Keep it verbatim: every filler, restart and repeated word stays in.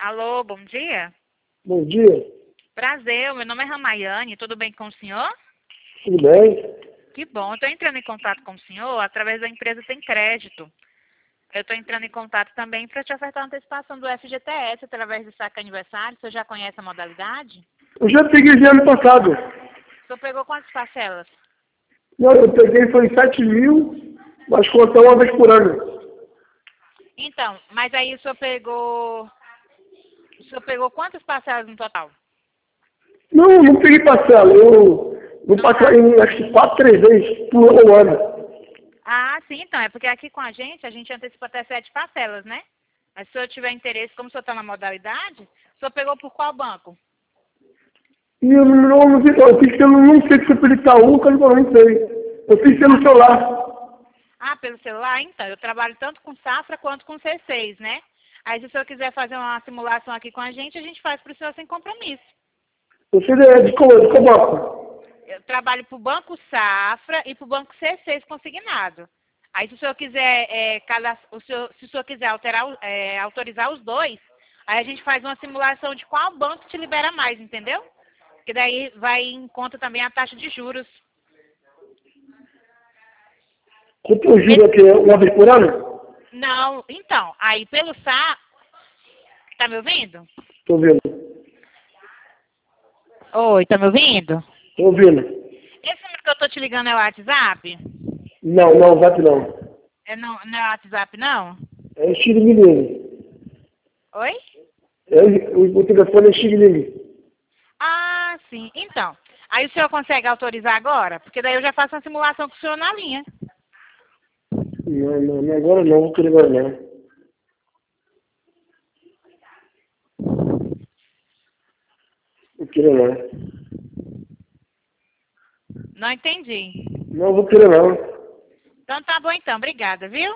Alô, bom dia. Bom dia, Prazer, meu nome é Ramayane, tudo bem com o senhor? tudo bem? Que bom, eu estou entrando em contato com o senhor através da empresa Tem Crédito. Eu estou entrando em contato também para te ofertar uma antecipação do F G T S através do saque aniversário. O senhor já conhece a modalidade? Eu já peguei de ano passado. O senhor pegou quantas parcelas? Não, eu peguei foi sete mil, mas contar uma vez por ano. Então, mas aí o senhor pegou... O senhor pegou quantas parcelas no total? Não, não peguei parcela. Eu vou Não passar sabe? em acho que quatro, três vezes por ano. Ah, sim, então. É porque aqui com a gente, a gente antecipa até sete parcelas, né? Mas se o senhor tiver interesse, como o senhor está na modalidade, o senhor pegou por qual banco? E eu não, não, não sei, eu fiz pelo, não sei se foi pelo Itaú, que eu não sei. Eu fiz pelo celular. Ah, pelo celular? Então, eu trabalho tanto com Safra quanto com C seis, né? Aí se o senhor quiser fazer uma simulação aqui com a gente, a gente faz para o senhor sem compromisso. Eu fiz de, de, qual- de qual banco? Eu trabalho para o Banco Safra e para o Banco C seis consignado. Aí se o senhor quiser, é, cada, o senhor, se o senhor quiser alterar, o- é, autorizar os dois, aí a gente faz uma simulação de qual banco te libera mais, entendeu? Que daí vai em conta também a taxa de juros. Quanto eu juro aqui, uma vez por ano? Não, então, aí pelo S A, tá me ouvindo? Tô vendo. Oi, tá me ouvindo? Tô ouvindo. Esse número que eu tô te ligando é o WhatsApp? Não, não, vai não. É não, não é WhatsApp, não? É o Xirilingue. Oi? É, o, o telefone é Xirilingue. Ah, sim. Então, aí o senhor consegue autorizar agora? Porque daí eu já faço uma simulação com o senhor na linha. Não, não, não, agora não, vou querer agora não. Vou querer não. Não entendi. Não vou querer não. Então tá bom então, obrigada, viu?